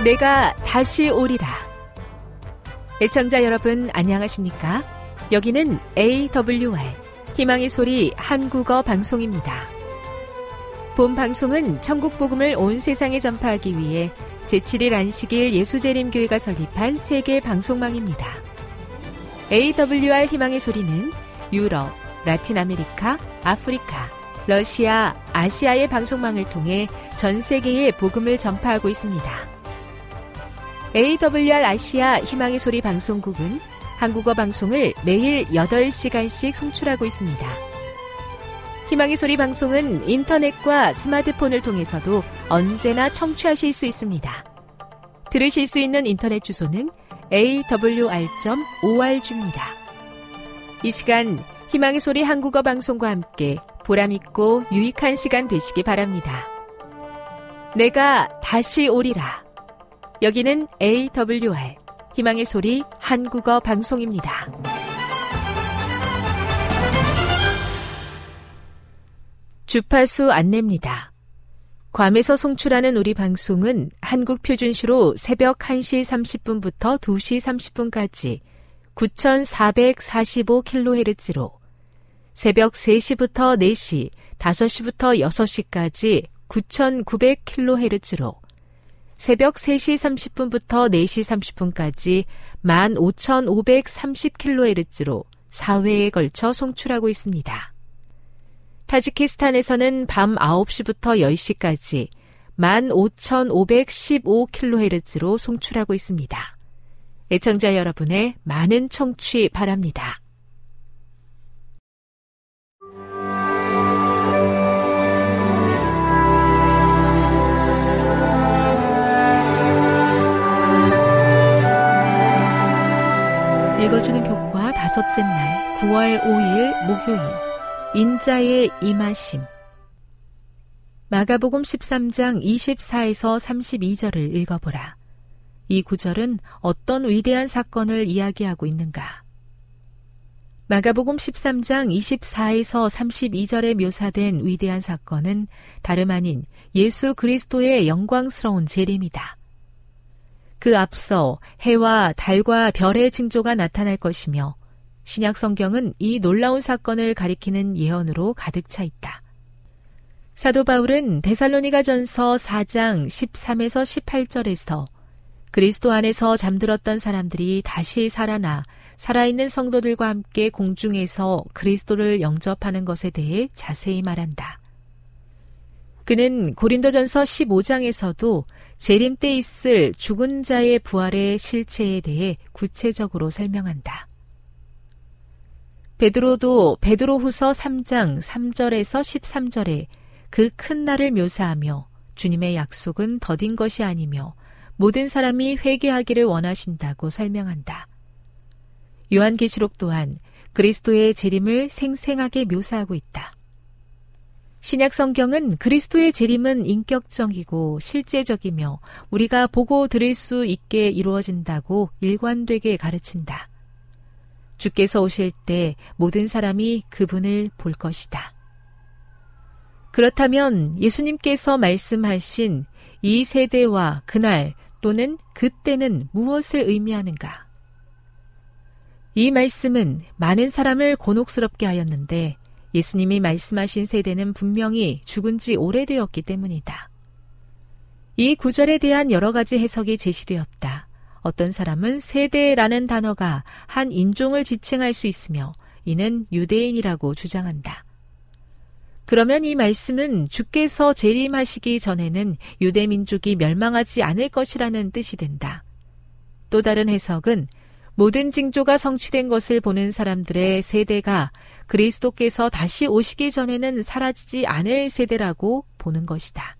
내가 다시 오리라. 애청자 여러분 안녕하십니까? 여기는 AWR 희망의 소리 한국어 방송입니다. 본 방송은 천국 복음을 온 세상에 전파하기 위해 제7일 안식일 예수재림교회가 설립한 세계 방송망입니다. AWR 희망의 소리는 유럽, 라틴 아메리카, 아프리카, 러시아, 아시아의 방송망을 통해 전 세계에 복음을 전파하고 있습니다. AWR 아시아 희망의 소리 방송국은 한국어 방송을 매일 8시간씩 송출하고 있습니다. 희망의 소리 방송은 인터넷과 스마트폰을 통해서도 언제나 청취하실 수 있습니다. 들으실 수 있는 인터넷 주소는 awr.org입니다. 이 시간 희망의 소리 한국어 방송과 함께 보람있고 유익한 시간 되시기 바랍니다. 내가 다시 오리라. 여기는 AWR 희망의 소리 한국어 방송입니다. 주파수 안내입니다. 괌에서 송출하는 우리 방송은 한국 표준시로 새벽 1시 30분부터 2시 30분까지 9445kHz로 새벽 3시부터 4시, 5시부터 6시까지 9900kHz로 새벽 3시 30분부터 4시 30분까지 15530kHz로 4회에 걸쳐 송출하고 있습니다. 타지키스탄에서는 밤 9시부터 10시까지 15515kHz로 송출하고 있습니다. 애청자 여러분의 많은 청취 바랍니다. 읽어주는 교과 다섯째 날 9월 5일 목요일 인자의 임하심. 마가복음 13장 24에서 32절을 읽어보라. 이 구절은 어떤 위대한 사건을 이야기하고 있는가? 마가복음 13장 24에서 32절에 묘사된 위대한 사건은 다름 아닌 예수 그리스도의 영광스러운 재림이다. 그 앞서 해와 달과 별의 징조가 나타날 것이며 신약 성경은 이 놀라운 사건을 가리키는 예언으로 가득 차 있다. 사도 바울은 데살로니가전서 4장 13에서 18절에서 그리스도 안에서 잠들었던 사람들이 다시 살아나 살아있는 성도들과 함께 공중에서 그리스도를 영접하는 것에 대해 자세히 말한다. 그는 고린도전서 15장에서도 재림 때 있을 죽은 자의 부활의 실체에 대해 구체적으로 설명한다. 베드로도 베드로후서 3장 3절에서 13절에 그 큰 날을 묘사하며 주님의 약속은 더딘 것이 아니며 모든 사람이 회개하기를 원하신다고 설명한다. 요한계시록 또한 그리스도의 재림을 생생하게 묘사하고 있다. 신약 성경은 그리스도의 재림은 인격적이고 실제적이며 우리가 보고 들을 수 있게 이루어진다고 일관되게 가르친다. 주께서 오실 때 모든 사람이 그분을 볼 것이다. 그렇다면 예수님께서 말씀하신 이 세대와 그날 또는 그때는 무엇을 의미하는가? 이 말씀은 많은 사람을 곤혹스럽게 하였는데 예수님이 말씀하신 세대는 분명히 죽은 지 오래되었기 때문이다. 이 구절에 대한 여러 가지 해석이 제시되었다. 어떤 사람은 세대라는 단어가 한 인종을 지칭할 수 있으며 이는 유대인이라고 주장한다. 그러면 이 말씀은 주께서 재림하시기 전에는 유대민족이 멸망하지 않을 것이라는 뜻이 된다. 또 다른 해석은 모든 징조가 성취된 것을 보는 사람들의 세대가 그리스도께서 다시 오시기 전에는 사라지지 않을 세대라고 보는 것이다.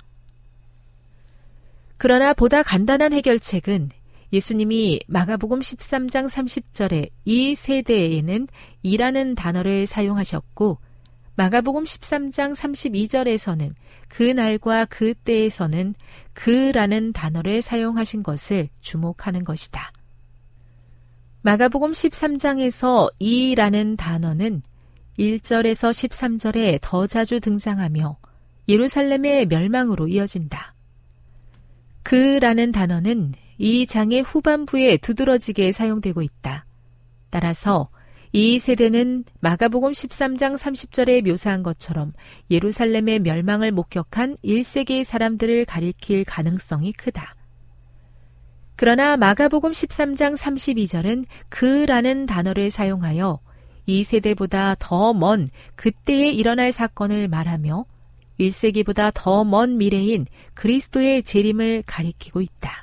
그러나 보다 간단한 해결책은 예수님이 마가복음 13장 30절에 이 세대에는 이라는 단어를 사용하셨고 마가복음 13장 32절에서는 그 날과 그 때에서는 그라는 단어를 사용하신 것을 주목하는 것이다. 마가복음 13장에서 이라는 단어는 1절에서 13절에 더 자주 등장하며 예루살렘의 멸망으로 이어진다. 그라는 단어는 이 장의 후반부에 두드러지게 사용되고 있다. 따라서 이 세대는 마가복음 13장 30절에 묘사한 것처럼 예루살렘의 멸망을 목격한 1세기의 사람들을 가리킬 가능성이 크다. 그러나 마가복음 13장 32절은 그라는 단어를 사용하여 이 세대보다 더 먼 그때에 일어날 사건을 말하며 1세기보다 더 먼 미래인 그리스도의 재림을 가리키고 있다.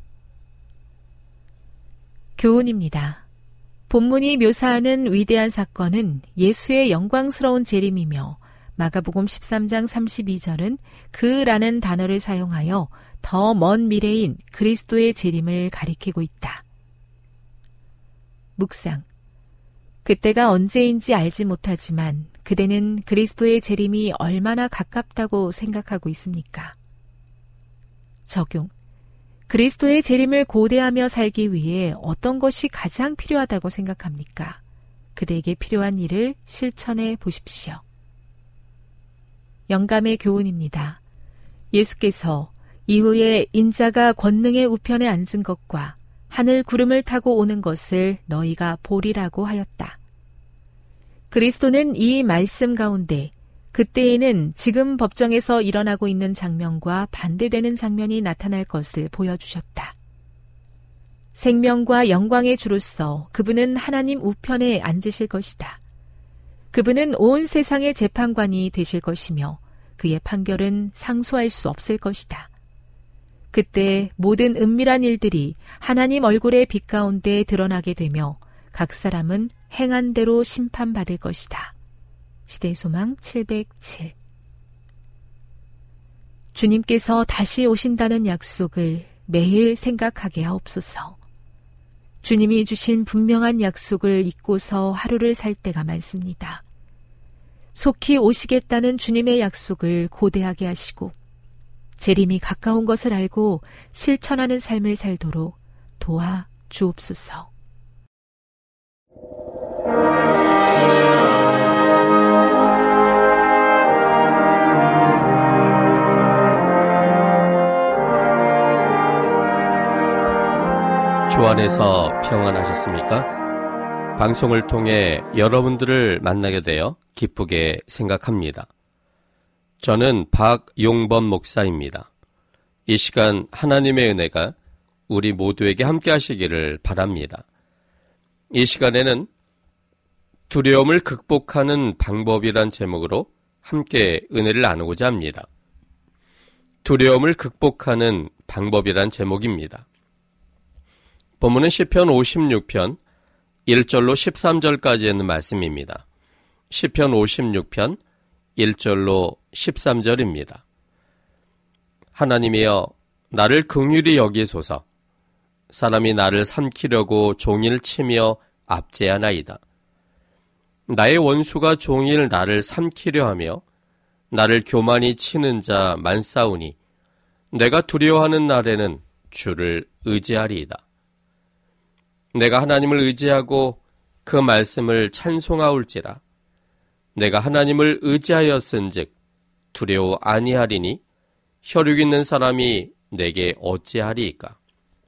교훈입니다. 본문이 묘사하는 위대한 사건은 예수의 영광스러운 재림이며 마가복음 13장 32절은 그라는 단어를 사용하여 더 먼 미래인 그리스도의 재림을 가리키고 있다. 묵상. 그때가 언제인지 알지 못하지만 그대는 그리스도의 재림이 얼마나 가깝다고 생각하고 있습니까? 적용. 그리스도의 재림을 고대하며 살기 위해 어떤 것이 가장 필요하다고 생각합니까? 그대에게 필요한 일을 실천해 보십시오. 영감의 교훈입니다. 예수께서 이후에 인자가 권능의 우편에 앉은 것과 하늘 구름을 타고 오는 것을 너희가 보리라고 하였다. 그리스도는 이 말씀 가운데 그때에는 지금 법정에서 일어나고 있는 장면과 반대되는 장면이 나타날 것을 보여주셨다. 생명과 영광의 주로서 그분은 하나님 우편에 앉으실 것이다. 그분은 온 세상의 재판관이 되실 것이며 그의 판결은 상소할 수 없을 것이다. 그때 모든 은밀한 일들이 하나님 얼굴의 빛 가운데 드러나게 되며 각 사람은 행한 대로 심판받을 것이다. 시대소망 707. 주님께서 다시 오신다는 약속을 매일 생각하게 하옵소서. 주님이 주신 분명한 약속을 잊고서 하루를 살 때가 많습니다. 속히 오시겠다는 주님의 약속을 고대하게 하시고 재림이 가까운 것을 알고 실천하는 삶을 살도록 도와 주옵소서. 주 안에서 평안하셨습니까? 방송을 통해 여러분들을 만나게 되어 기쁘게 생각합니다. 저는 박용범 목사입니다. 이 시간 하나님의 은혜가 우리 모두에게 함께 하시기를 바랍니다. 이 시간에는 두려움을 극복하는 방법이란 제목으로 함께 은혜를 나누고자 합니다. 두려움을 극복하는 방법이란 제목입니다. 본문은 시편 56편 1절로 13절까지 있는 말씀입니다. 시편 56편 1절로 13절입니다. 하나님이여 나를 긍휼히 여기소서. 사람이 나를 삼키려고 종일 치며 압제하나이다. 나의 원수가 종일 나를 삼키려 하며 나를 교만히 치는 자 많사오니 내가 두려워하는 날에는 주를 의지하리이다. 내가 하나님을 의지하고 그 말씀을 찬송하올지라. 내가 하나님을 의지하였은즉 두려워 아니하리니 혈육 있는 사람이 내게 어찌하리이까.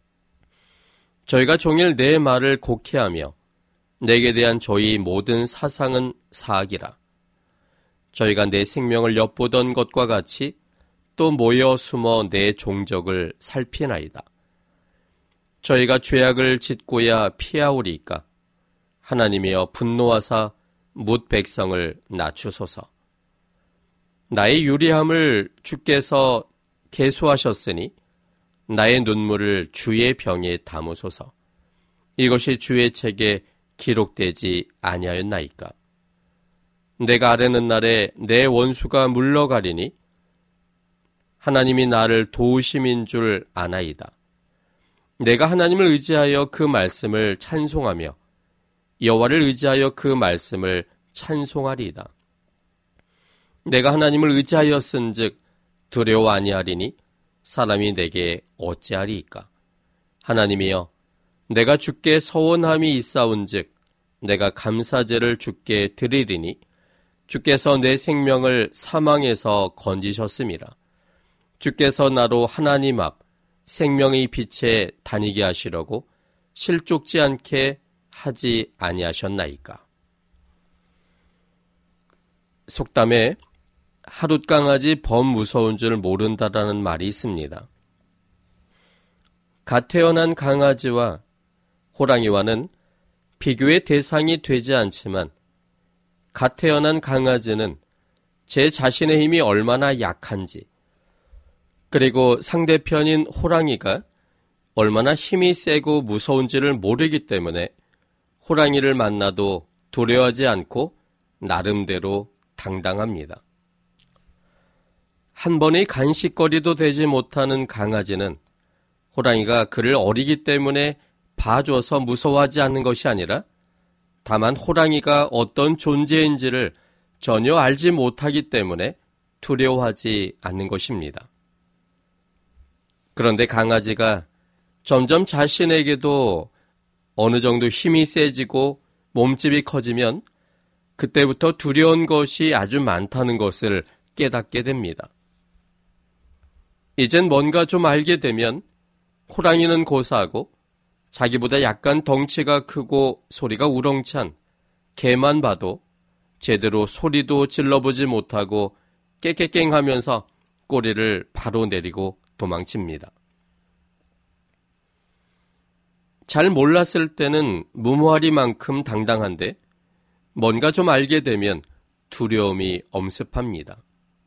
저희가 종일 내 말을 곡해하며 내게 대한 저희 모든 사상은 사악이라. 저희가 내 생명을 엿보던 것과 같이 또 모여 숨어 내 종적을 살피나이다. 저희가 죄악을 짓고야 피하오리이까. 하나님이여 분노하사 뭇 백성을 낮추소서. 나의 유리함을 주께서 계수하셨으니 나의 눈물을 주의 병에 담으소서. 이것이 주의 책에 기록되지 아니하였나이까. 내가 아뢰는 날에 내 원수가 물러가리니 하나님이 나를 도우심인 줄 아나이다. 내가 하나님을 의지하여 그 말씀을 찬송하며 여호와를 의지하여 그 말씀을 찬송하리이다. 내가 하나님을 의지하였은즉 두려워 아니하리니 사람이 내게 어찌하리이까. 하나님이여 내가 주께 서원함이 있사온즉 내가 감사제를 주께 드리리니 주께서 내 생명을 사망에서 건지셨음이라. 주께서 나로 하나님 앞 생명의 빛에 다니게 하시려고 실족지 않게 하지 아니하셨나이까. 속담에 하룻강아지 범 무서운 줄 모른다라는 말이 있습니다. 갓 태어난 강아지와 호랑이와는 비교의 대상이 되지 않지만 갓 태어난 강아지는 제 자신의 힘이 얼마나 약한지, 그리고 상대편인 호랑이가 얼마나 힘이 세고 무서운지를 모르기 때문에 호랑이를 만나도 두려워하지 않고 나름대로 당당합니다. 한 번의 간식거리도 되지 못하는 강아지는 호랑이가 그를 어리기 때문에 봐줘서 무서워하지 않는 것이 아니라 다만 호랑이가 어떤 존재인지를 전혀 알지 못하기 때문에 두려워하지 않는 것입니다. 그런데 강아지가 점점 자신에게도 어느 정도 힘이 세지고 몸집이 커지면 그때부터 두려운 것이 아주 많다는 것을 깨닫게 됩니다. 이젠 뭔가 좀 알게 되면 호랑이는 고사하고 자기보다 약간 덩치가 크고 소리가 우렁찬 개만 봐도 제대로 소리도 질러보지 못하고 깨깨깽 하면서 꼬리를 바로 내리고 도망칩니다. 잘 몰랐을 때는 무모하리만큼 당당한데 뭔가 좀 알게 되면 두려움이 엄습합니다.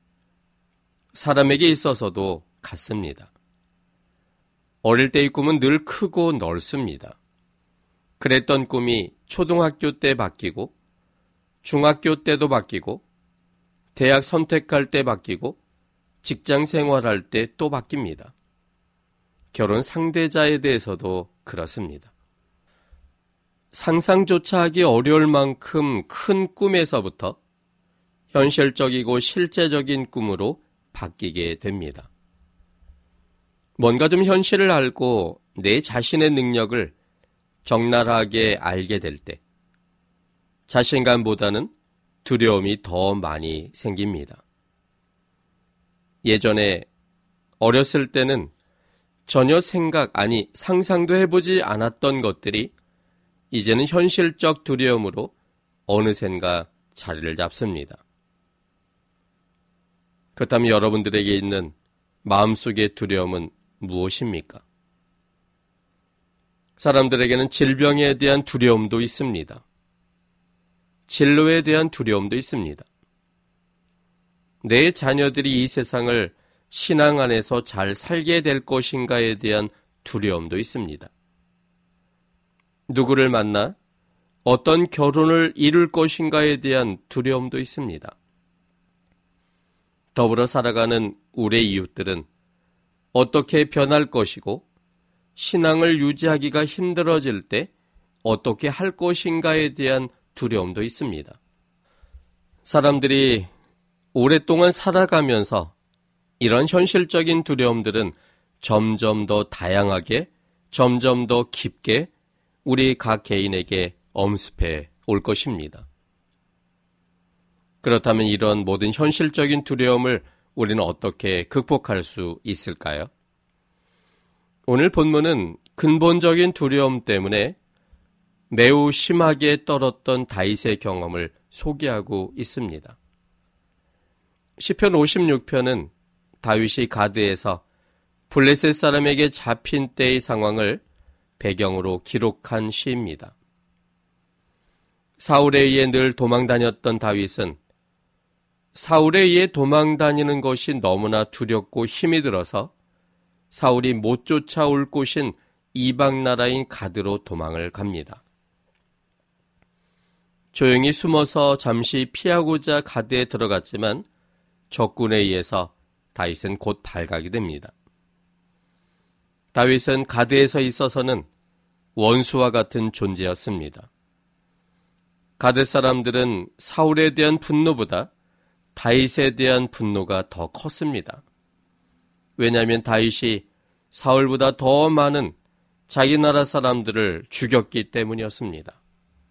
사람에게 있어서도 같습니다. 어릴 때의 꿈은 늘 크고 넓습니다. 그랬던 꿈이 초등학교 때 바뀌고 중학교 때도 바뀌고 대학 선택할 때 바뀌고 직장 생활할 때 또 바뀝니다. 결혼 상대자에 대해서도 그렇습니다. 상상조차 하기 어려울 만큼 큰 꿈에서부터 현실적이고 실제적인 꿈으로 바뀌게 됩니다. 뭔가 좀 현실을 알고 내 자신의 능력을 적나라하게 알게 될 때 자신감보다는 두려움이 더 많이 생깁니다. 예전에 어렸을 때는 전혀 상상도 해보지 않았던 것들이 이제는 현실적 두려움으로 어느샌가 자리를 잡습니다. 그렇다면 여러분들에게 있는 마음속의 두려움은 무엇입니까? 사람들에게는 질병에 대한 두려움도 있습니다. 진로에 대한 두려움도 있습니다. 내 자녀들이 이 세상을 신앙 안에서 잘 살게 될 것인가에 대한 두려움도 있습니다. 누구를 만나 어떤 결혼을 이룰 것인가에 대한 두려움도 있습니다. 더불어 살아가는 우리의 이웃들은 어떻게 변할 것이고 신앙을 유지하기가 힘들어질 때 어떻게 할 것인가에 대한 두려움도 있습니다. 사람들이 오랫동안 살아가면서 이런 현실적인 두려움들은 점점 더 다양하게, 점점 더 깊게 우리 각 개인에게 엄습해 올 것입니다. 그렇다면 이런 모든 현실적인 두려움을 우리는 어떻게 극복할 수 있을까요? 오늘 본문은 근본적인 두려움 때문에 매우 심하게 떨었던 다윗의 경험을 소개하고 있습니다. 시편 56편은 다윗이 가드에서 블레셋 사람에게 잡힌 때의 상황을 배경으로 기록한 시입니다. 사울에 의해 늘 도망다녔던 다윗은 사울에 의해 도망다니는 것이 너무나 두렵고 힘이 들어서 사울이 못 쫓아올 곳인 이방 나라인 가드로 도망을 갑니다. 조용히 숨어서 잠시 피하고자 가드에 들어갔지만 적군에 의해서 다윗은 곧 발각이 됩니다. 다윗은 가드에서 있어서는 원수와 같은 존재였습니다. 가드 사람들은 사울에 대한 분노보다 다윗에 대한 분노가 더 컸습니다. 왜냐하면 다윗이 사울보다 더 많은 자기 나라 사람들을 죽였기 때문이었습니다.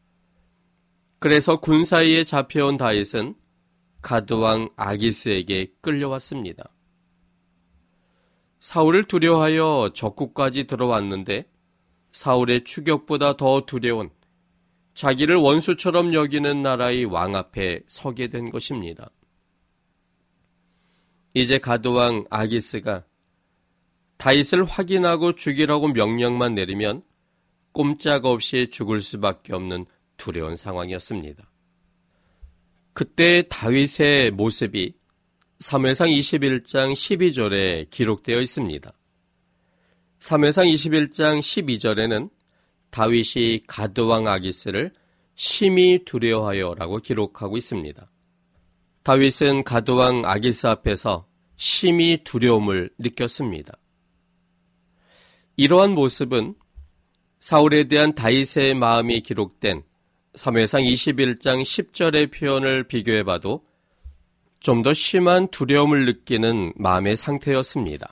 그래서 군사위에 잡혀온 다윗은 가드왕 아기스에게 끌려왔습니다. 사울을 두려워하여 적국까지 들어왔는데 사울의 추격보다 더 두려운 자기를 원수처럼 여기는 나라의 왕 앞에 서게 된 것입니다. 이제 가드왕 아기스가 다윗을 확인하고 죽이라고 명령만 내리면 꼼짝없이 죽을 수밖에 없는 두려운 상황이었습니다. 그때 다윗의 모습이 사무엘상 21장 12절에 기록되어 있습니다. 사무엘상 21장 12절에는 다윗이 가드왕 아기스를 심히 두려워하여라고 기록하고 있습니다. 다윗은 가드왕 아기스 앞에서 심히 두려움을 느꼈습니다. 이러한 모습은 사울에 대한 다윗의 마음이 기록된 사무엘상 21장 10절의 표현을 비교해봐도 좀 더 심한 두려움을 느끼는 마음의 상태였습니다.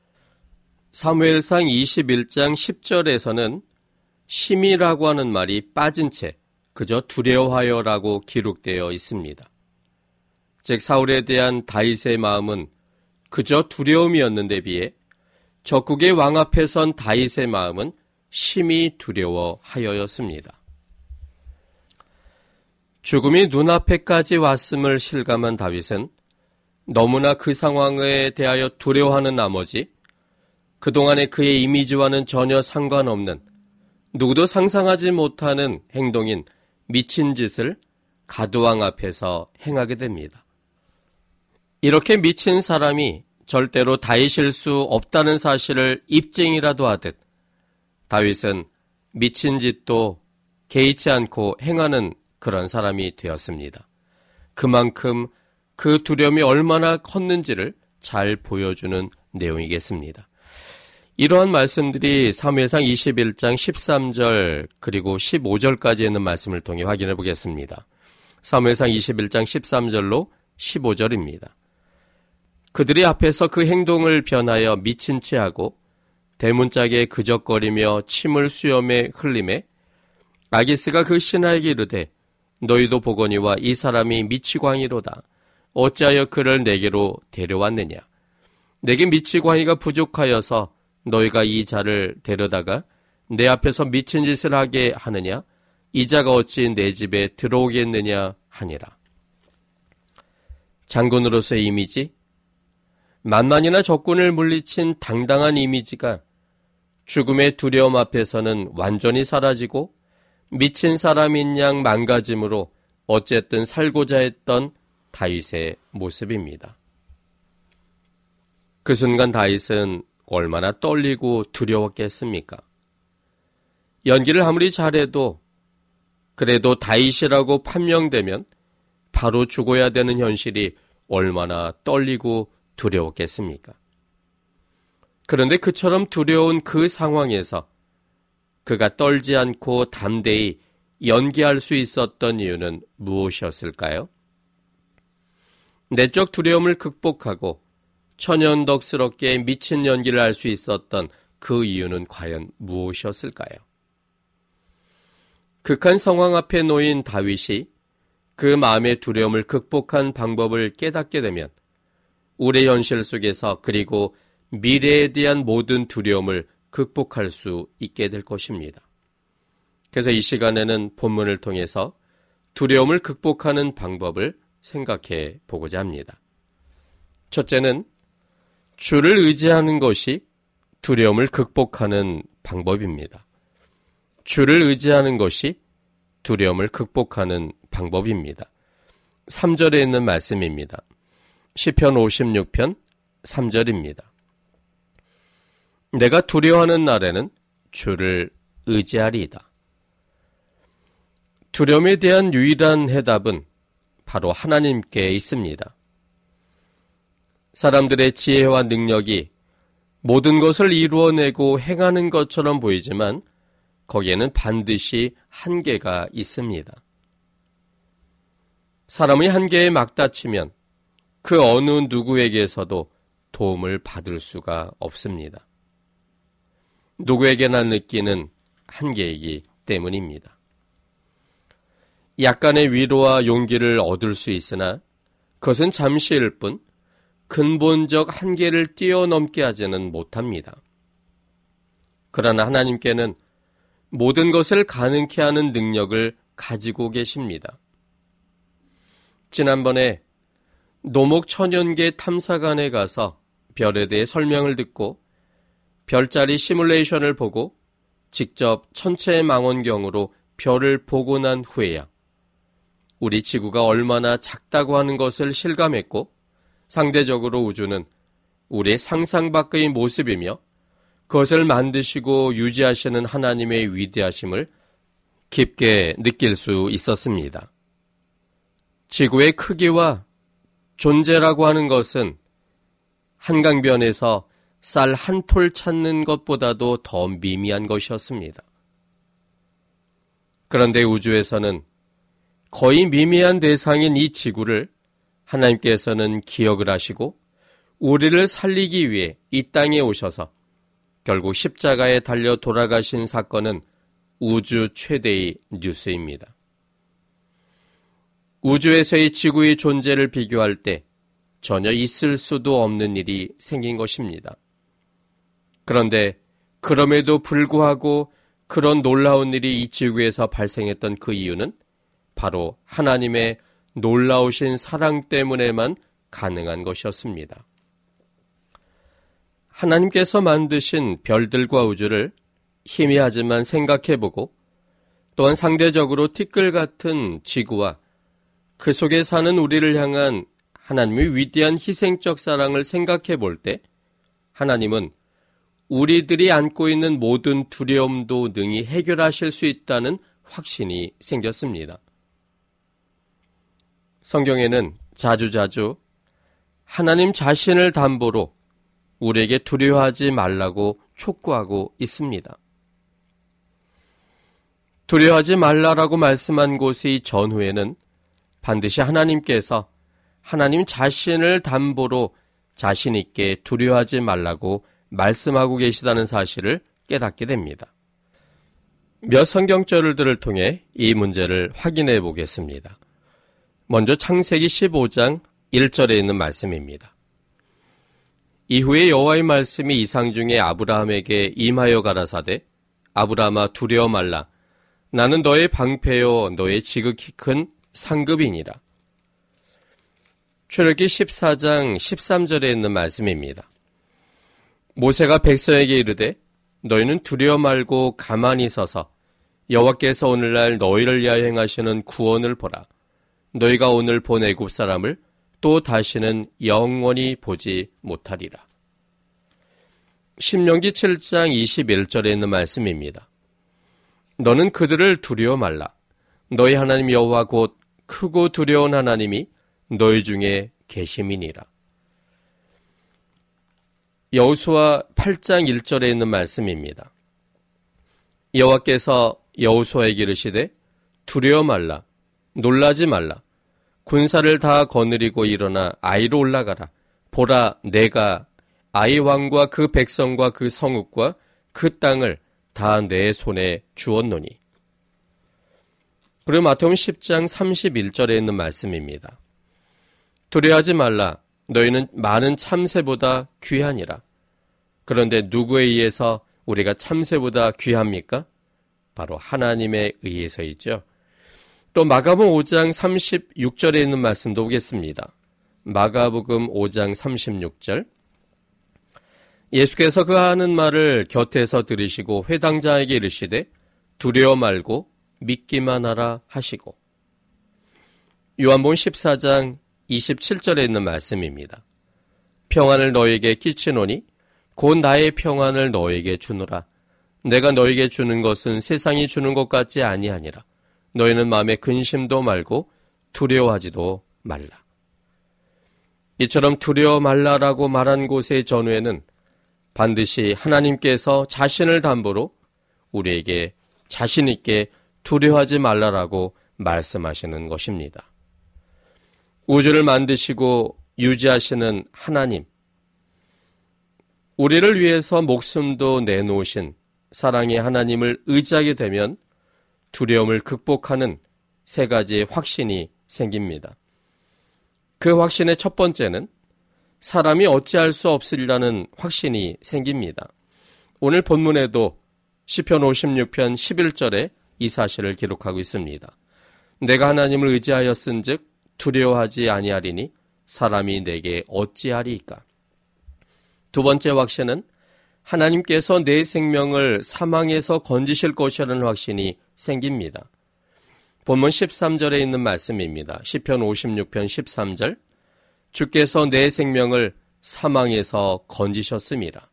사무엘상 21장 10절에서는 심히라고 하는 말이 빠진 채 그저 두려워하여라고 기록되어 있습니다. 즉 사울에 대한 다윗의 마음은 그저 두려움이었는데 비해 적국의 왕 앞에 선 다윗의 마음은 심히 두려워하여였습니다. 죽음이 눈앞에까지 왔음을 실감한 다윗은 너무나 그 상황에 대하여 두려워하는 나머지 그동안의 그의 이미지와는 전혀 상관없는 누구도 상상하지 못하는 행동인 미친 짓을 가드왕 앞에서 행하게 됩니다. 이렇게 미친 사람이 절대로 다윗일 수 없다는 사실을 입증이라도 하듯 다윗은 미친 짓도 개의치 않고 행하는 그런 사람이 되었습니다. 그만큼 그 두려움이 얼마나 컸는지를 잘 보여주는 내용이겠습니다. 이러한 말씀들이 사무엘상 21장 13절 그리고 15절까지 있는 말씀을 통해 확인해 보겠습니다. 사무엘상 21장 13절로 15절입니다. 그들이 앞에서 그 행동을 변하여 미친 채 하고 대문짝에 그적거리며 침을 수염에 흘리매 아기스가 그 신하에게 이르되 너희도 보거니와 이 사람이 미치광이로다. 어찌하여 그를 내게로 데려왔느냐. 내게 미치광이가 부족하여서 너희가 이 자를 데려다가 내 앞에서 미친 짓을 하게 하느냐. 이 자가 어찌 내 집에 들어오겠느냐 하니라. 장군으로서의 이미지, 만만이나 적군을 물리친 당당한 이미지가 죽음의 두려움 앞에서는 완전히 사라지고 미친 사람인 양 망가짐으로 어쨌든 살고자 했던 다윗의 모습입니다. 그 순간 다윗은 얼마나 떨리고 두려웠겠습니까? 연기를 아무리 잘해도 그래도 다윗이라고 판명되면 바로 죽어야 되는 현실이 얼마나 떨리고 두려웠겠습니까? 그런데 그처럼 두려운 그 상황에서 그가 떨지 않고 담대히 연기할 수 있었던 이유는 무엇이었을까요? 내적 두려움을 극복하고 천연덕스럽게 미친 연기를 할 수 있었던 그 이유는 과연 무엇이었을까요? 극한 상황 앞에 놓인 다윗이 그 마음의 두려움을 극복한 방법을 깨닫게 되면 우리의 현실 속에서 그리고 미래에 대한 모든 두려움을 극복할 수 있게 될 것입니다. 그래서 이 시간에는 본문을 통해서 두려움을 극복하는 방법을 생각해 보고자 합니다. 첫째는 주를 의지하는 것이 두려움을 극복하는 방법입니다. 주를 의지하는 것이 두려움을 극복하는 방법입니다. 3절에 있는 말씀입니다. 시편 56편 3절입니다. 내가 두려워하는 날에는 주를 의지하리이다. 두려움에 대한 유일한 해답은 바로 하나님께 있습니다. 사람들의 지혜와 능력이 모든 것을 이루어내고 행하는 것처럼 보이지만 거기에는 반드시 한계가 있습니다. 사람의 한계에 막다치면 그 어느 누구에게서도 도움을 받을 수가 없습니다. 누구에게나 느끼는 한계이기 때문입니다. 약간의 위로와 용기를 얻을 수 있으나 그것은 잠시일 뿐 근본적 한계를 뛰어넘게 하지는 못합니다. 그러나 하나님께는 모든 것을 가능케 하는 능력을 가지고 계십니다. 지난번에 노목천연계 탐사관에 가서 별에 대해 설명을 듣고 별자리 시뮬레이션을 보고 직접 천체 망원경으로 별을 보고 난 후에야 우리 지구가 얼마나 작다고 하는 것을 실감했고 상대적으로 우주는 우리의 상상 밖의 모습이며 그것을 만드시고 유지하시는 하나님의 위대하심을 깊게 느낄 수 있었습니다. 지구의 크기와 존재라고 하는 것은 한강변에서 쌀 한 톨 찾는 것보다도 더 미미한 것이었습니다. 그런데 우주에서는 거의 미미한 대상인 이 지구를 하나님께서는 기억을 하시고 우리를 살리기 위해 이 땅에 오셔서 결국 십자가에 달려 돌아가신 사건은 우주 최대의 뉴스입니다. 우주에서의 지구의 존재를 비교할 때 전혀 있을 수도 없는 일이 생긴 것입니다. 그런데 그럼에도 불구하고 그런 놀라운 일이 이 지구에서 발생했던 그 이유는 바로 하나님의 놀라우신 사랑 때문에만 가능한 것이었습니다. 하나님께서 만드신 별들과 우주를 희미하지만 생각해보고 또한 상대적으로 티끌 같은 지구와 그 속에 사는 우리를 향한 하나님의 위대한 희생적 사랑을 생각해 볼 때 하나님은 우리들이 안고 있는 모든 두려움도 능히 해결하실 수 있다는 확신이 생겼습니다. 성경에는 자주자주 하나님 자신을 담보로 우리에게 두려워하지 말라고 촉구하고 있습니다. 두려워하지 말라라고 말씀한 곳의 전후에는 반드시 하나님께서 하나님 자신을 담보로 자신 있게 두려워하지 말라고 말씀하고 계시다는 사실을 깨닫게 됩니다. 몇 성경절들을 통해 이 문제를 확인해 보겠습니다. 먼저 창세기 15장 1절에 있는 말씀입니다. 이후에 여호와의 말씀이 이상 중에 아브라함에게 임하여 가라사대 아브라함아 두려워 말라 나는 너의 방패요 너의 지극히 큰 상급이니라. 출애굽기 14장 13절에 있는 말씀입니다. 모세가 백성에게 이르되 너희는 두려워 말고 가만히 서서 여호와께서 오늘날 너희를 위하여 행하시는 구원을 보라. 너희가 오늘 본 애굽 사람을 또 다시는 영원히 보지 못하리라. 신명기 7장 21절에 있는 말씀입니다. 너는 그들을 두려워 말라. 너희 하나님 여호와 곧 크고 두려운 하나님이 너희 중에 계심이니라. 여호수아 8장 1절에 있는 말씀입니다. 여호와께서 여호수아에게 이르시되 두려워 말라 놀라지 말라 군사를 다 거느리고 일어나 아이로 올라가라. 보라 내가 아이 왕과 그 백성과 그 성읍과 그 땅을 다 내 손에 주었노니. 그리고 마태복음 10장 31절에 있는 말씀입니다. 두려워하지 말라. 너희는 많은 참새보다 귀하니라. 그런데 누구에 의해서 우리가 참새보다 귀합니까? 바로 하나님에 의해서이죠. 또 마가복음 5장 36절에 있는 말씀도 보겠습니다. 마가복음 5장 36절. 예수께서 그 하는 말을 곁에서 들으시고 회당장에게 이르시되 두려워 말고 믿기만 하라 하시고. 요한복음 14장 27절에 있는 말씀입니다. 평안을 너에게 끼치노니 곧 나의 평안을 너에게 주노라. 내가 너에게 주는 것은 세상이 주는 것 같지 아니하니라. 너희는 마음에 근심도 말고 두려워하지도 말라. 이처럼 두려워 말라라고 말한 곳의 전후에는 반드시 하나님께서 자신을 담보로 우리에게 자신 있게 두려워하지 말라라고 말씀하시는 것입니다. 우주를 만드시고 유지하시는 하나님, 우리를 위해서 목숨도 내놓으신 사랑의 하나님을 의지하게 되면 두려움을 극복하는 세 가지의 확신이 생깁니다. 그 확신의 첫 번째는 사람이 어찌할 수 없으리라는 확신이 생깁니다. 오늘 본문에도 시편 56편 11절에 이 사실을 기록하고 있습니다. 내가 하나님을 의지하였은즉 두려워하지 아니하리니 사람이 내게 어찌하리이까. 두 번째 확신은 하나님께서 내 생명을 사망에서 건지실 것이라는 확신이 생깁니다. 본문 13절에 있는 말씀입니다. 시편 56편 13절. 주께서 내 생명을 사망에서 건지셨습니다.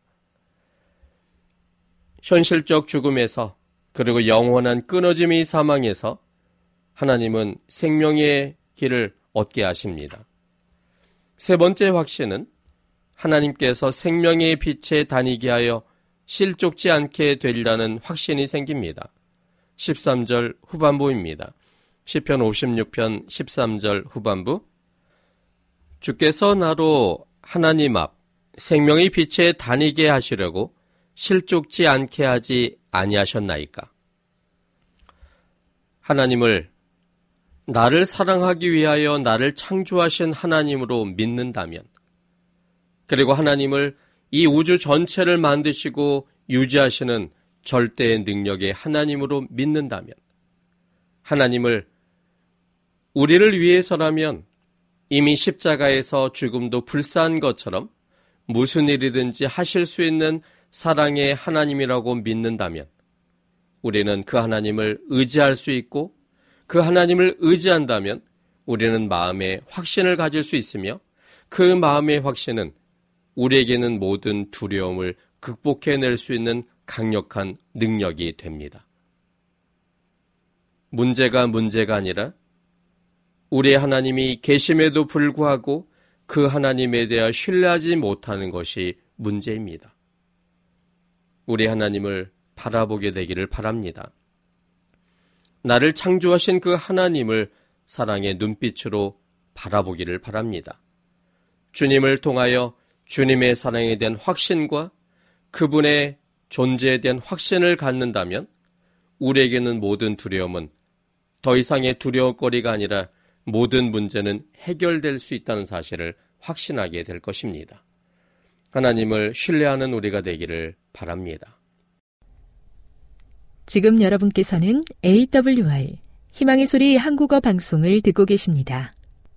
현실적 죽음에서 그리고 영원한 끊어짐의 사망에서 하나님은 생명의 길을 얻게 하십니다. 세 번째 확신은 하나님께서 생명의 빛에 다니게 하여 실족지 않게 되리라는 확신이 생깁니다. 13절 후반부입니다. 시편 56편 13절 후반부. 주께서 나로 하나님 앞 생명의 빛에 다니게 하시려고 실족지 않게 하지 아니하셨나이까. 하나님을 나를 사랑하기 위하여 나를 창조하신 하나님으로 믿는다면, 그리고 하나님을 이 우주 전체를 만드시고 유지하시는 절대의 능력의 하나님으로 믿는다면, 하나님을 우리를 위해서라면 이미 십자가에서 죽음도 불사한 것처럼 무슨 일이든지 하실 수 있는 사랑의 하나님이라고 믿는다면, 우리는 그 하나님을 의지할 수 있고, 그 하나님을 의지한다면 우리는 마음에 확신을 가질 수 있으며, 그 마음의 확신은 우리에게는 모든 두려움을 극복해낼 수 있는 강력한 능력이 됩니다. 문제가 아니라 우리의 하나님이 계심에도 불구하고 그 하나님에 대하여 신뢰하지 못하는 것이 문제입니다. 우리 하나님을 바라보게 되기를 바랍니다. 나를 창조하신 그 하나님을 사랑의 눈빛으로 바라보기를 바랍니다. 주님을 통하여 주님의 사랑에 대한 확신과 그분의 존재에 대한 확신을 갖는다면 우리에게는 모든 두려움은 더 이상의 두려움거리가 아니라 모든 문제는 해결될 수 있다는 사실을 확신하게 될 것입니다. 하나님을 신뢰하는 우리가 되기를 바랍니다. 지금 여러분께서는 AWR 희망의 소리 한국어 방송을 듣고 계십니다.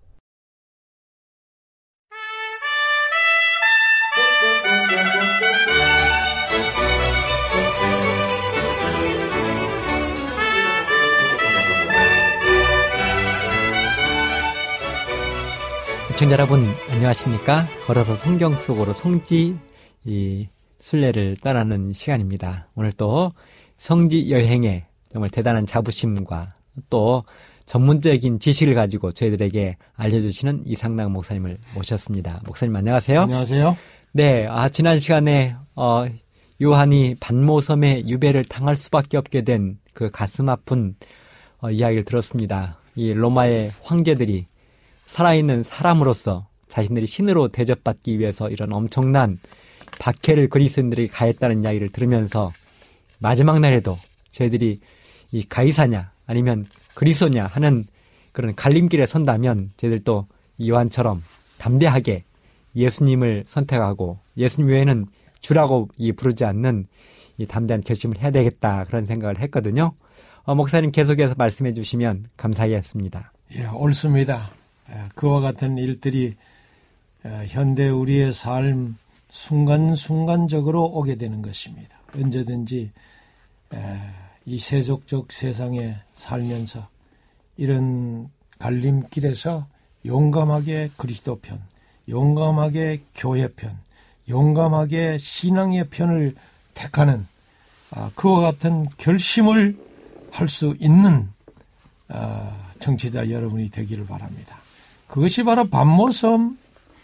시청자 여러분 안녕하십니까? 걸어서 성경 속으로 성지 순례를 떠나는 시간입니다. 오늘 또 성지 여행에 정말 대단한 자부심과 또 전문적인 지식을 가지고 저희들에게 알려주시는 이상락 목사님을 모셨습니다. 목사님 안녕하세요. 안녕하세요. 네, 지난 시간에 요한이 반모섬에 유배를 당할 수밖에 없게 된 그 가슴 아픈 이야기를 들었습니다. 이 로마의 황제들이 살아있는 사람으로서 자신들이 신으로 대접받기 위해서 이런 엄청난 박해를 그리스인들에게 가했다는 이야기를 들으면서 마지막 날에도 저희들이 이 가이사냐 아니면 그리스도냐 하는 그런 갈림길에 선다면 저희들도 요한처럼 담대하게 예수님을 선택하고 예수님 외에는 주라고 부르지 않는 이 담대한 결심을 해야 되겠다 그런 생각을 했거든요. 목사님 계속해서 말씀해 주시면 감사하겠습니다. 예, 옳습니다. 그와 같은 일들이 현대 우리의 삶 순간순간적으로 오게 되는 것입니다. 언제든지 이 세속적 세상에 살면서 이런 갈림길에서 용감하게 그리스도 편, 용감하게 교회 편, 용감하게 신앙의 편을 택하는 그와 같은 결심을 할 수 있는 청취자 여러분이 되기를 바랍니다. 그것이 바로 반모섬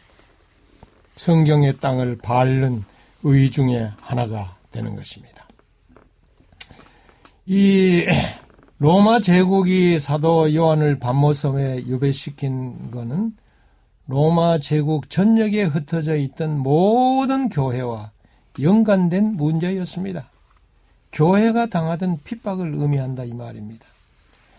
성경의 땅을 밟는 의 중에 하나가 되는 것입니다. 이 로마 제국이 사도 요한을 반모섬에 유배시킨 것은 로마 제국 전역에 흩어져 있던 모든 교회와 연관된 문제였습니다. 교회가 당하던 핍박을 의미한다 이 말입니다.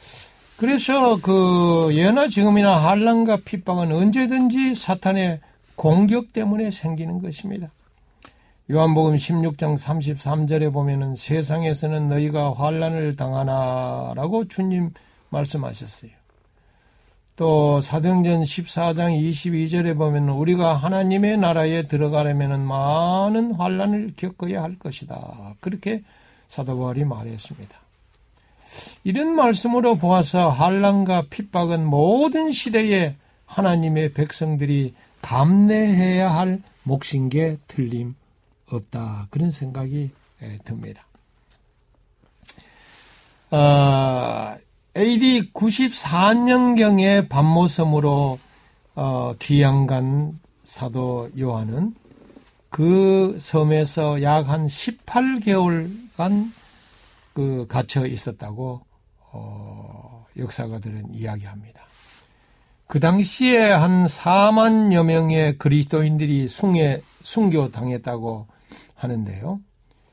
그래서 그 예나 지금이나 환난과 핍박은 언제든지 사탄의 공격 때문에 생기는 것입니다. 요한복음 16장 33절에 보면은 세상에서는 너희가 환난을 당하나라고 주님 말씀하셨어요. 또 사도행전 14장 22절에 보면 우리가 하나님의 나라에 들어가려면 많은 환난을 겪어야 할 것이다. 그렇게 사도 바울이 말했습니다. 이런 말씀으로 보아서 환난과 핍박은 모든 시대에 하나님의 백성들이 감내해야 할 몫인 게 틀림없다. 그런 생각이 듭니다. AD 94년경에 반모섬으로 귀양간 사도 요한은 그 섬에서 약 한 18개월간 갇혀 있었다고 역사가들은 이야기합니다. 그 당시에 한 4만여 명의 그리스도인들이 순교당했다고 하는데요.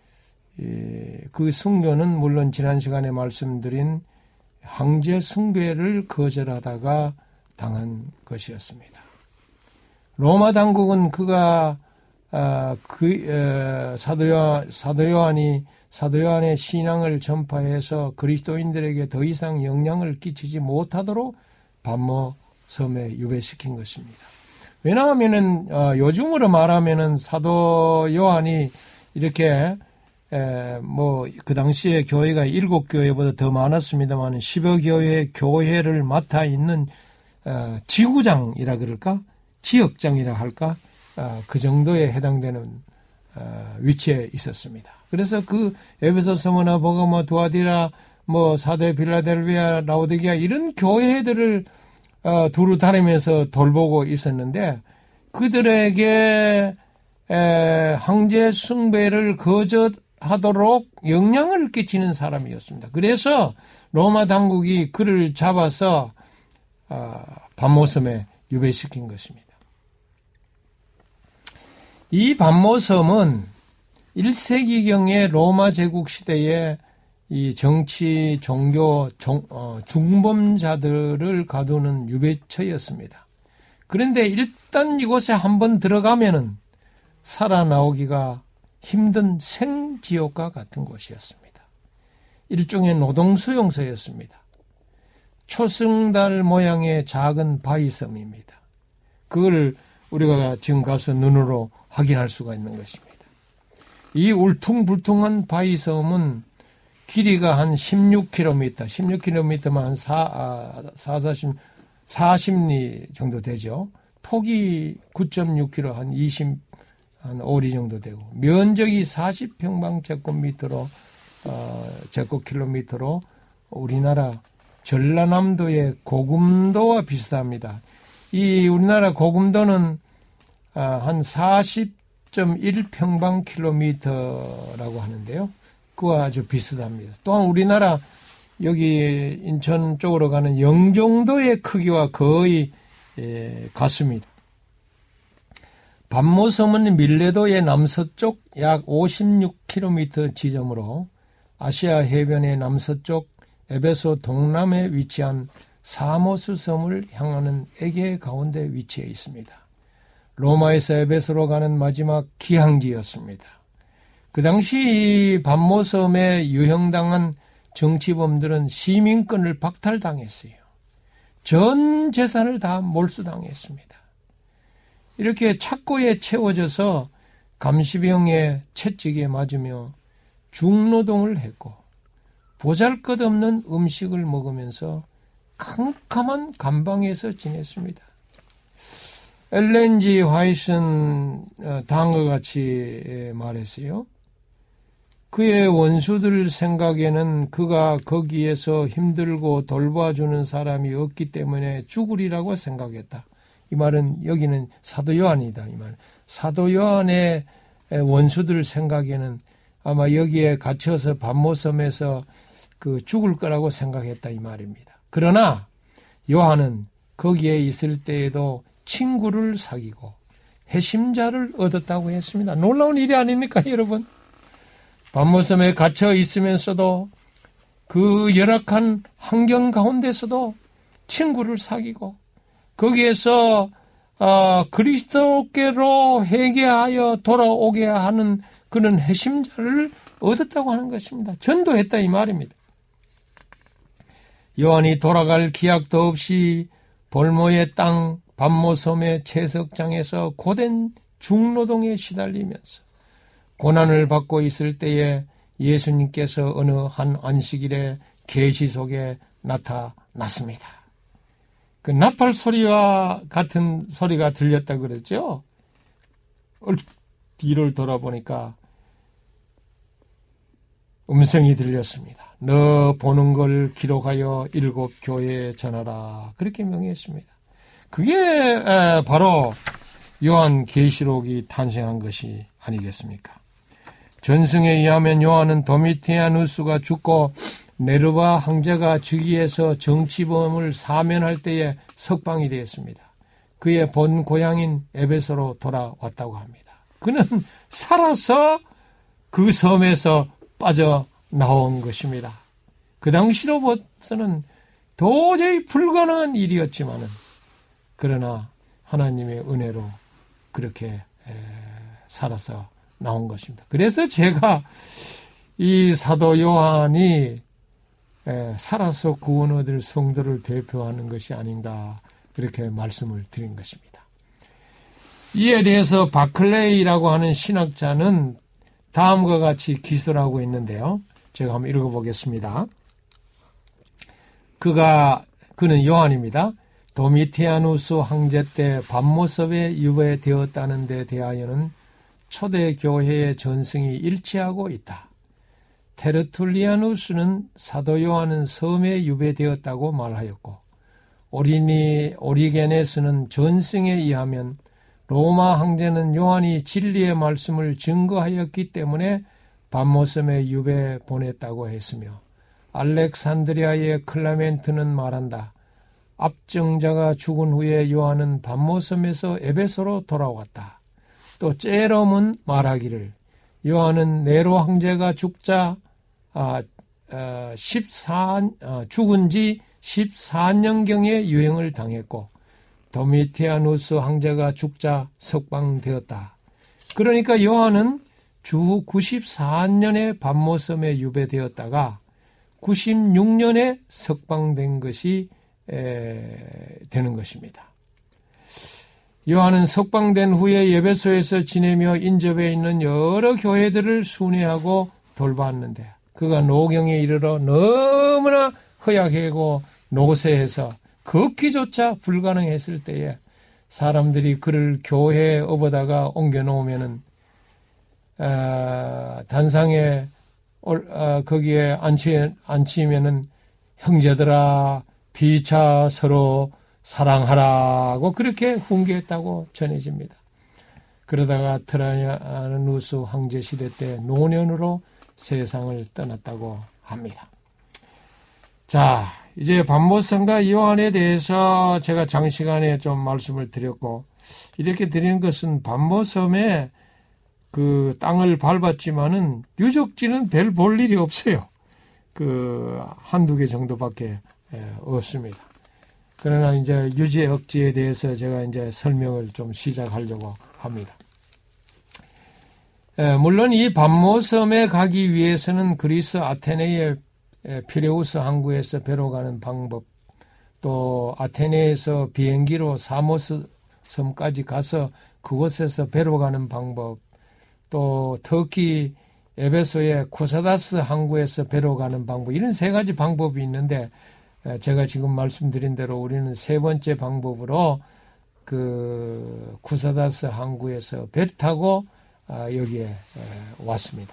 그 순교는 물론 지난 시간에 말씀드린 황제 숭배를 거절하다가 당한 것이었습니다. 로마 당국은 그가 사도 요한의 신앙을 전파해서 그리스도인들에게 더 이상 영향을 끼치지 못하도록 반모섬에 유배시킨 것입니다. 왜냐하면은 요즘으로 말하면은 사도 요한이 이렇게 그 당시에 교회가 7교회보다 더 많았습니다만 10여 교회의 교회를 맡아 있는 지구장이라 그럴까? 지역장이라 할까? 그 정도에 해당되는 위치에 있었습니다. 그래서 그 에베소, 스무나, 버가모, 두아디라, 사대, 빌라델비아, 라오디게아 이런 교회들을 두루 다니면서 돌보고 있었는데 그들에게 황제 숭배를 거절하도록 영향을 끼치는 사람이었습니다. 그래서 로마 당국이 그를 잡아서 반모섬에 유배시킨 것입니다. 이 반모섬은 1세기경의 로마 제국 시대에 이 정치, 종교, 중범자들을 가두는 유배처였습니다. 그런데 일단 이곳에 한번 들어가면은 살아나오기가 힘든 생지옥과 같은 곳이었습니다. 일종의 노동수용소였습니다. 초승달 모양의 작은 바위섬입니다. 그걸 우리가 지금 가서 눈으로 확인할 수가 있는 것입니다. 이 울퉁불퉁한 바위섬은 길이가 한 16km, 16km면 한 40리 정도 되죠. 폭이 9.6km, 한 5리 정도 되고, 면적이 40평방제곱미터로, 제곱킬로미터로 우리나라 전라남도의 고금도와 비슷합니다. 이 우리나라 고금도는 한 40.1평방킬로미터라고 하는데요. 그와 아주 비슷합니다. 또한 우리나라 여기 인천 쪽으로 가는 영종도의 크기와 거의 같습니다. 반모섬은 밀레도의 남서쪽 약 56km 지점으로 아시아 해변의 남서쪽 에베소 동남에 위치한 사모스 섬을 향하는 에게 가운데 위치해 있습니다. 로마에서 에베소로 가는 마지막 기항지였습니다. 그 당시 반모섬에 유형당한 정치범들은 시민권을 박탈당했어요. 전 재산을 다 몰수당했습니다. 이렇게 착고에 채워져서 감시병의 채찍에 맞으며 중노동을 했고 보잘것없는 음식을 먹으면서 캄캄한 감방에서 지냈습니다. 엘렌 G. 화이트는 다음과 같이 말했어요. 그의 원수들 생각에는 그가 거기에서 힘들고 돌봐주는 사람이 없기 때문에 죽으리라고 생각했다. 이 말은 여기는 사도 요한이다. 이 말. 사도 요한의 원수들 생각에는 아마 여기에 갇혀서 반모섬에서 죽을 거라고 생각했다. 이 말입니다. 그러나 요한은 거기에 있을 때에도 친구를 사귀고 해심자를 얻었다고 했습니다. 놀라운 일이 아닙니까, 여러분? 반모섬에 갇혀 있으면서도 그 열악한 환경 가운데서도 친구를 사귀고 거기에서 그리스도께로 회개하여 돌아오게 하는 그런 핵심자를 얻었다고 하는 것입니다. 전도했다 이 말입니다. 요한이 돌아갈 기약도 없이 볼모의 땅 반모섬의 채석장에서 고된 중노동에 시달리면서 고난을 받고 있을 때에 예수님께서 어느 한 안식일에 계시 속에 나타났습니다. 그 나팔 소리와 같은 소리가 들렸다 그랬죠. 뒤를 돌아보니까 음성이 들렸습니다. 너 보는 걸 기록하여 7 교회에 전하라. 그렇게 명했습니다. 그게 바로 요한 계시록이 탄생한 것이 아니겠습니까? 전승에 의하면 요한은 도미티아누스가 죽고 네르바 황제가 즉위해서 정치범을 사면할 때에 석방이 되었습니다. 그의 본 고향인 에베소로 돌아왔다고 합니다. 그는 살아서 그 섬에서 빠져나온 것입니다. 그 당시로부터는 도저히 불가능한 일이었지만은 그러나 하나님의 은혜로 그렇게 살아서 나온 것입니다. 그래서 제가 이 사도 요한이 살아서 구원 얻을 성도를 대표하는 것이 아닌가 그렇게 말씀을 드린 것입니다. 이에 대해서 바클레이라고 하는 신학자는 다음과 같이 기술하고 있는데요. 제가 한번 읽어보겠습니다. 그는 요한입니다. 도미티아누스 황제 때 반모섬에 유배되었다는 데 대하여는 초대 교회의 전승이 일치하고 있다. 테르툴리아누스는 사도 요한은 섬에 유배되었다고 말하였고 오리게네스는 전승에 의하면 로마 황제는 요한이 진리의 말씀을 증거하였기 때문에 반모섬에 유배 보냈다고 했으며 알렉산드리아의 클라멘트는 말한다. 압정자가 죽은 후에 요한은 반모섬에서 에베소로 돌아왔다. 또 제롬은 말하기를 요한은 네로 황제가 죽자 죽은 지 14년경에 유행을 당했고 도미티아누스 황제가 죽자 석방되었다. 그러니까 요한은 주 94년에 반모섬에 유배되었다가 96년에 석방된 것이 되는 것입니다. 요한은 석방된 후에 에베소에서 지내며 인접해 있는 여러 교회들을 순회하고 돌봤는데 그가 노경에 이르러 너무나 허약하고 노쇠해서 걷기조차 불가능했을 때에 사람들이 그를 교회에 업어다가 옮겨놓으면은 단상에 거기에 앉히면은 형제들아 피차 서로 사랑하라고 그렇게 훈계했다고 전해집니다. 그러다가 트라이아누스 황제 시대 때 노년으로 세상을 떠났다고 합니다. 자, 이제 반모섬과 요한에 대해서 제가 장시간에 좀 말씀을 드렸고 이렇게 드리는 것은 반모섬에 그 땅을 밟았지만은 유적지는 별 볼 일이 없어요. 그 한두 개 정도밖에 없습니다. 그러나 이제 유지 억지에 대해서 제가 이제 설명을 좀 시작하려고 합니다. 물론 이 반모섬에 가기 위해서는 그리스 아테네의 피레우스 항구에서 배로 가는 방법, 또 아테네에서 비행기로 사모스 섬까지 가서 그곳에서 배로 가는 방법, 또 터키 에베소의 쿠사다스 항구에서 배로 가는 방법, 이런 3가지 방법이 있는데 제가 지금 말씀드린 대로 우리는 3번째 방법으로 그 쿠사다스 항구에서 배 타고 여기에 왔습니다.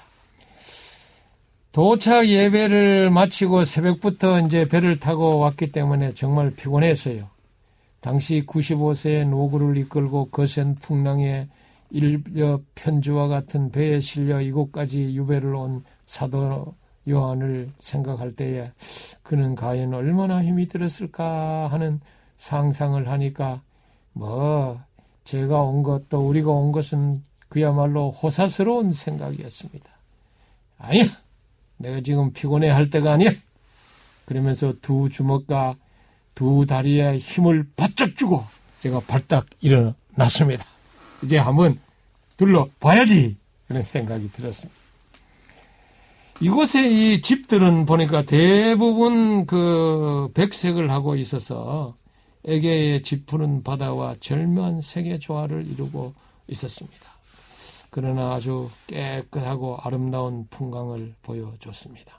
도착 예배를 마치고 새벽부터 이제 배를 타고 왔기 때문에 정말 피곤했어요. 당시 95세의 노구를 이끌고 거센 풍랑에 일려 편주와 같은 배에 실려 이곳까지 유배를 온 사도 요한을 생각할 때에 그는 과연 얼마나 힘이 들었을까 하는 상상을 하니까 제가 온 것 또 우리가 온 것은 그야말로 호사스러운 생각이었습니다. 아니야, 내가 지금 피곤해 할 때가 아니야. 그러면서 두 주먹과 두 다리에 힘을 바짝 주고 제가 발딱 일어났습니다. 이제 한번 둘러봐야지 그런 생각이 들었습니다. 이곳에 이 집들은 보니까 대부분 그 백색을 하고 있어서 에게의 짙푸른 바다와 절묘한 색의 조화를 이루고 있었습니다. 그러나 아주 깨끗하고 아름다운 풍광을 보여줬습니다.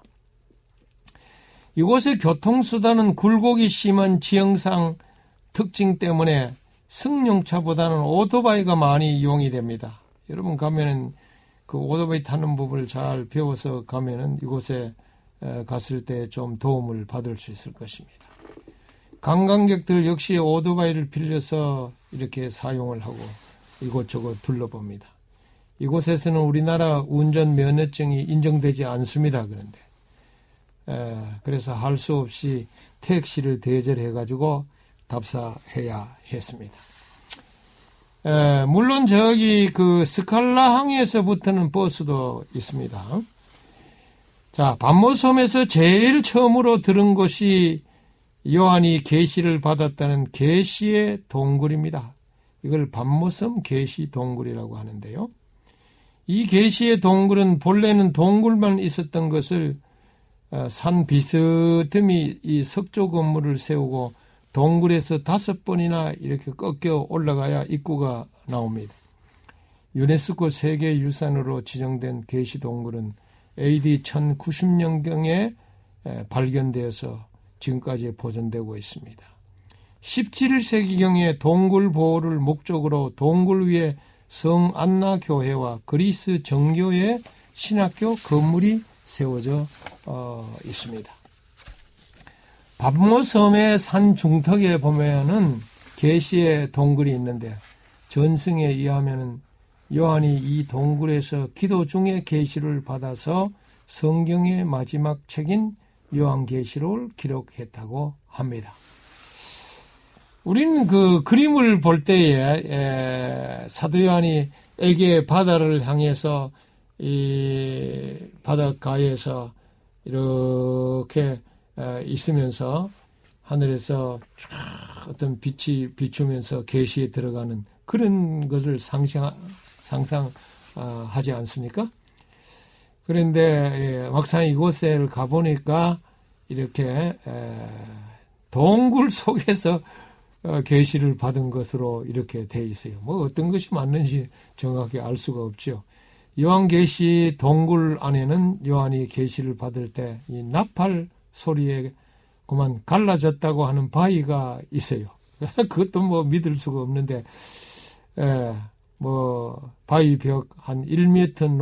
이곳의 교통수단은 굴곡이 심한 지형상 특징 때문에 승용차보다는 오토바이가 많이 이용이 됩니다. 여러분 가면은 그 오토바이 타는 법을 잘 배워서 가면은 이곳에 갔을 때 좀 도움을 받을 수 있을 것입니다. 관광객들 역시 오토바이를 빌려서 이렇게 사용을 하고 이곳저곳 둘러봅니다. 이곳에서는 우리나라 운전면허증이 인정되지 않습니다. 그런데 그래서 할 수 없이 택시를 대절해가지고 답사해야 했습니다. 물론 저기 그 스칼라 항에서부터는 버스도 있습니다. 자, 반모섬에서 제일 처음으로 들은 곳이 요한이 계시를 받았다는 계시의 동굴입니다. 이걸 반모섬 계시 동굴이라고 하는데요. 이 계시의 동굴은 본래는 동굴만 있었던 것을 산 비스듬히 이 석조 건물을 세우고 동굴에서 5번이나 이렇게 꺾여 올라가야 입구가 나옵니다. 유네스코 세계유산으로 지정된 계시동굴은 AD 1090년경에 발견되어서 지금까지 보존되고 있습니다. 17세기경에 동굴 보호를 목적으로 동굴 위에 성안나 교회와 그리스 정교의 신학교 건물이 세워져 있습니다. 반모섬의 산 중턱에 보면은 계시의 동굴이 있는데 전승에 의하면은 요한이 이 동굴에서 기도 중에 계시를 받아서 성경의 마지막 책인 요한계시록을 기록했다고 합니다. 우리는 그 그림을 볼 때에 사도 요한이 에게 바다를 향해서 이 바닷가에서 이렇게 있으면서 하늘에서 쫙 어떤 빛이 비추면서 계시에 들어가는 그런 것을 상상하지 않습니까? 그런데 막상 이곳에 가보니까 이렇게 동굴 속에서 계시를 받은 것으로 이렇게 돼 있어요. 뭐 어떤 것이 맞는지 정확히 알 수가 없죠. 요한계시 동굴 안에는 요한이 계시를 받을 때 이 나팔 소리에 그만 갈라졌다고 하는 바위가 있어요. 그것도 뭐 믿을 수가 없는데, 뭐 바위 벽 한 1m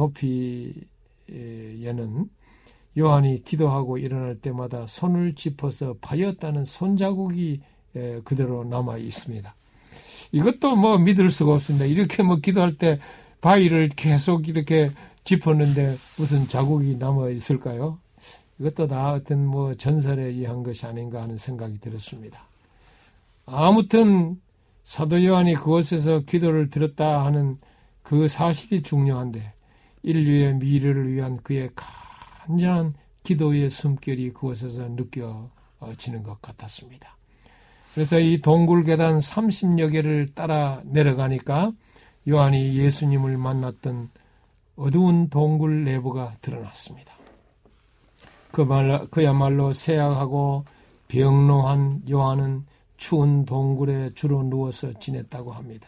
높이에는 요한이 기도하고 일어날 때마다 손을 짚어서 파였다는 손자국이 그대로 남아 있습니다. 이것도 뭐 믿을 수가 없습니다. 이렇게 뭐 기도할 때 바위를 계속 이렇게 짚었는데 무슨 자국이 남아 있을까요? 이것도 다 어떤 뭐 전설에 의한 것이 아닌가 하는 생각이 들었습니다. 아무튼 사도 요한이 그곳에서 기도를 드렸다 하는 그 사실이 중요한데 인류의 미래를 위한 그의 간절한 기도의 숨결이 그곳에서 느껴지는 것 같았습니다. 그래서 이 동굴 계단 30여 개를 따라 내려가니까 요한이 예수님을 만났던 어두운 동굴 내부가 드러났습니다. 그야말로 쇠약하고 병노한 요한은 추운 동굴에 주로 누워서 지냈다고 합니다.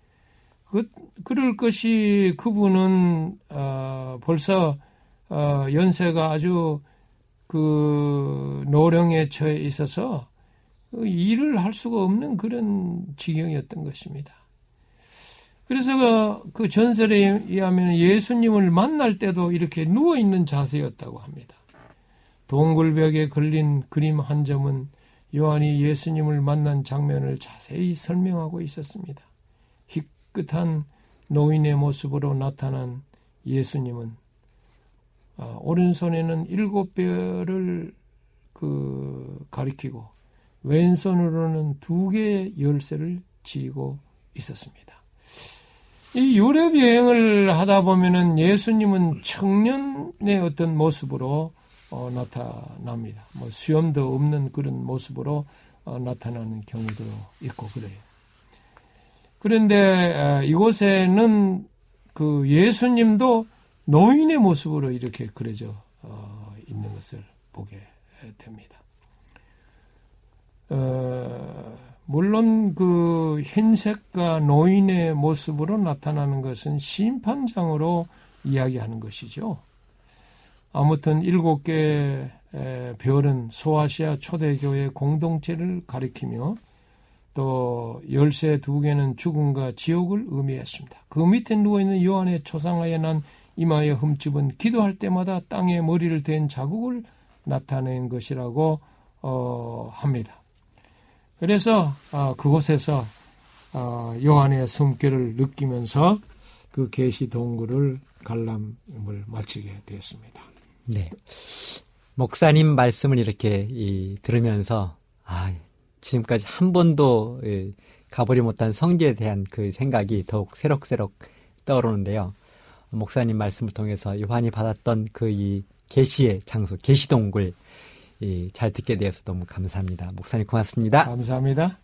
그럴 것이 그분은 벌써 연세가 아주 그 노령에 처해 있어서 일을 할 수가 없는 그런 지경이었던 것입니다. 그래서 그 전설에 의하면 예수님을 만날 때도 이렇게 누워있는 자세였다고 합니다. 동굴벽에 걸린 그림 한 점은 요한이 예수님을 만난 장면을 자세히 설명하고 있었습니다. 희끗한 노인의 모습으로 나타난 예수님은 오른손에는 7뼈를 가리키고 왼손으로는 2개의 열쇠를 쥐고 있었습니다. 이 유럽 여행을 하다 보면은 예수님은 청년의 어떤 모습으로 나타납니다. 뭐 수염도 없는 그런 모습으로 나타나는 경우도 있고 그래요. 그런데 이곳에는 그 예수님도 노인의 모습으로 이렇게 그려져 있는 것을 보게 됩니다. 물론 그 흰색과 노인의 모습으로 나타나는 것은 심판장으로 이야기하는 것이죠. 아무튼 7개의 별은 소아시아 초대교회 공동체를 가리키며 또 열쇠 2개는 죽음과 지옥을 의미했습니다. 그 밑에 누워있는 요한의 초상화에 난 이마의 흠집은 기도할 때마다 땅에 머리를 댄 자국을 나타낸 것이라고 합니다. 그래서 그곳에서 요한의 숨결을 느끼면서 그 계시 동굴을 관람을 마치게 되었습니다. 네, 목사님 말씀을 이렇게 들으면서 지금까지 한 번도 가보지 못한 성지에 대한 그 생각이 더욱 새록새록 떠오르는데요. 목사님 말씀을 통해서 요한이 받았던 그 이 계시의 장소, 계시동굴 잘 듣게 되어서 너무 감사합니다. 목사님 고맙습니다. 감사합니다.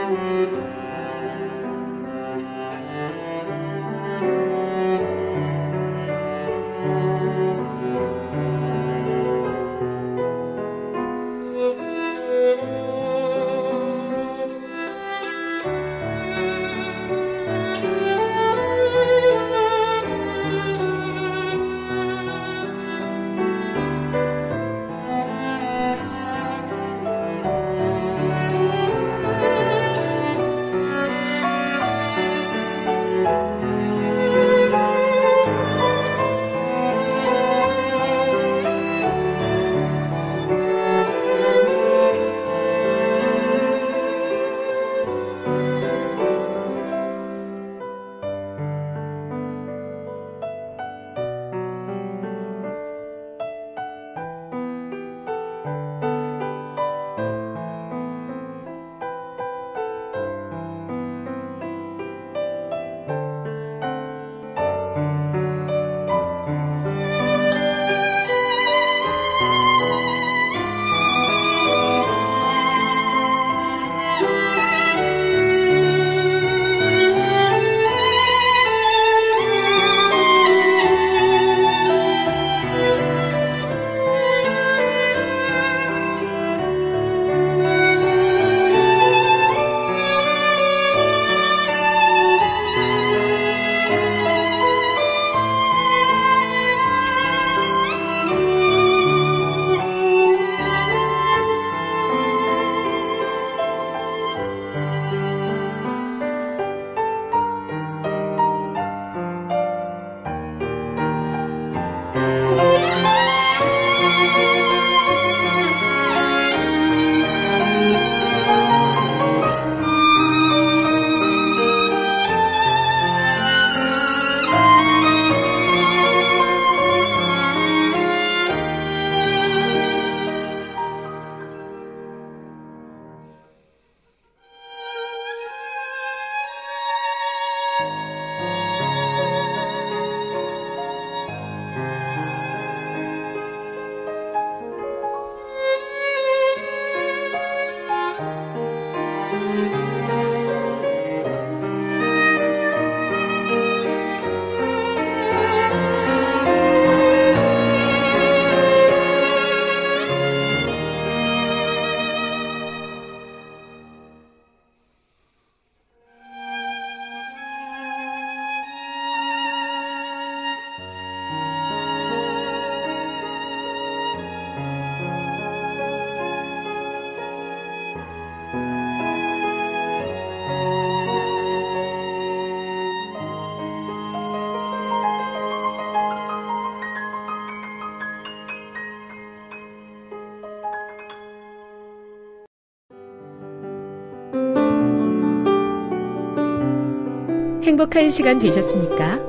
행복한 시간 되셨습니까?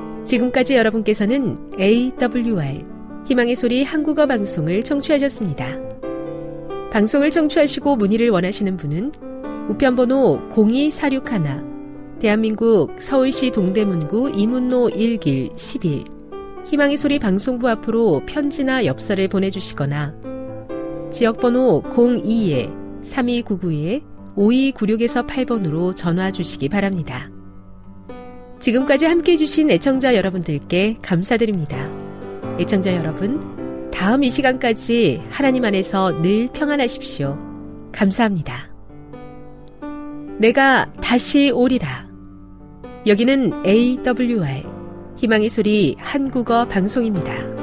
지금까지 여러분께서는 AWR 희망의 소리 한국어 방송을 청취하셨습니다. 방송을 청취하시고 문의를 원하시는 분은 우편번호 02461 대한민국 서울시 동대문구 이문로 1길 11 희망의 소리 방송부 앞으로 편지나 엽서를 보내주시거나 지역번호 02-3299-5296에서 8번으로 전화 주시기 바랍니다. 지금까지 함께해 주신 애청자 여러분들께 감사드립니다. 애청자 여러분, 다음 이 시간까지 하나님 안에서 늘 평안하십시오. 감사합니다. 내가 다시 오리라. 여기는 AWR 희망의 소리 한국어 방송입니다.